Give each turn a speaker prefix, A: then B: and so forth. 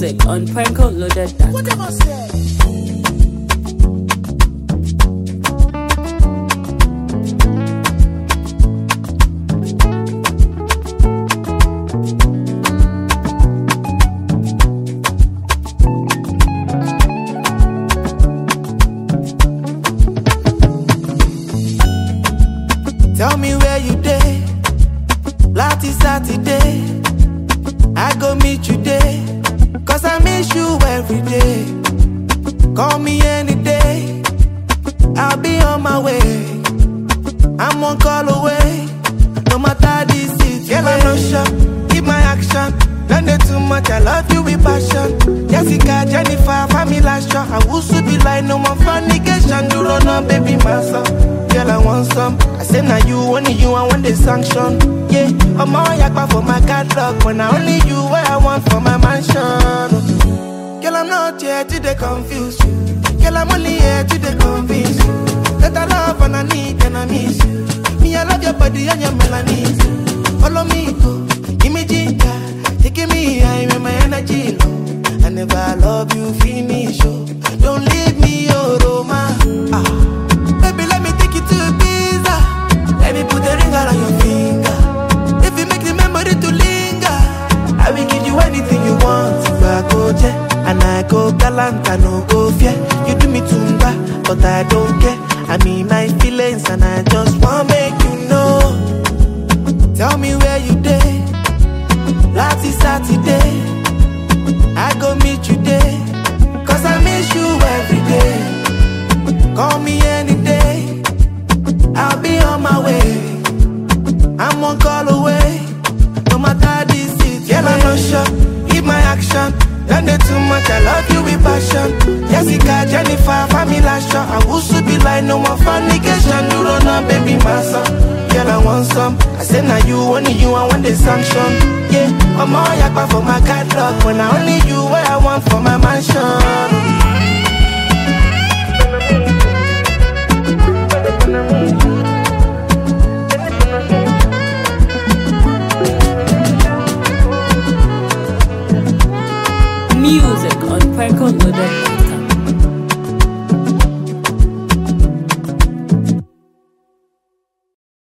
A: music on PrankoLoaded.com.
B: What am I saying?
C: Tell me where you day. Last Saturday, I go meet you there. Cause I miss you every day. Call me any day, I'll be on my way. I'm one call away. No matter the situation, girl, I'm not sure. Keep my action. Don't do too much, I love you with passion. Jessica, Jennifer, Famila, Shaw. I will soon be like no more fornication. You don't know, baby, my son. Girl, I want some. I say now you, only you, I want the sanction. Yeah, I'm all yakba for my catalog. When I only you, what I want for my mansion. Girl, I'm not here to they confuse you. Girl, I'm only here to they convince you that I love and I need and I miss you. Me, I love your body and your melanin. Follow me, go, give me ginger. Taking me high with my energy low. I never love you, finish, oh. Don't leave me, oh, Roma. Baby, let me take you to Ibiza. Let me put a ring around your finger. If you make the memory to linger, I will give you anything you want. If I go there, and I go galant, I no go fear. You do me tumba, but I don't care. I mean my feelings, and I just wanna make you know. Tell me where you day. Last Saturday, I go meet you there. Cause I miss you every day. Call me any day, I'll be on my way. I'm one call away. No matter the situation, girl, I'm not sure. Keep my action. Don't do too much, I love you with passion. Jessica, Jennifer, Famila, Shaw. I will soon be like no more fornication. You don't know, baby, my son. Girl, I want some. I say now you, only you, I want the sanction. Yeah, I'm all yakba for my catalog. When I only you, what I want for my mansion.